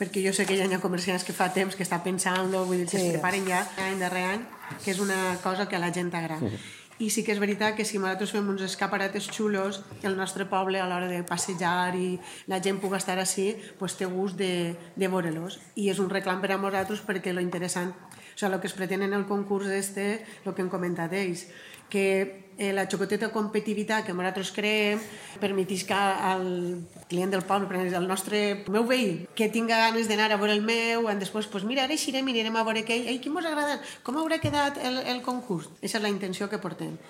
perquè jo sé que hi ha comerciants que fa temps que està pensant-lo, vull dir, que es preparen ja any darrere any, que és una cosa que a la gent agrada. I sí que és veritat que si nosaltres fem uns escaparates xulos, el nostre poble a l'hora de passejar i la gent pugui estar així, pues té gust de veure-los. I és un reclam per a nosaltres perquè lo interessant, o sigui, el que es pretén en el concurs este, el que hem comentat ells, que la xocoteta competitivitat que nosaltres creem permetís que al client del poble, el meu veí, que tinga ganes d'anar a veure el meu, i després, pues mira, ara eixirem i anirem a veure aquell, ei, quin mos ha agradat, com haurà quedat el concurs? Aquesta és la intenció que portem.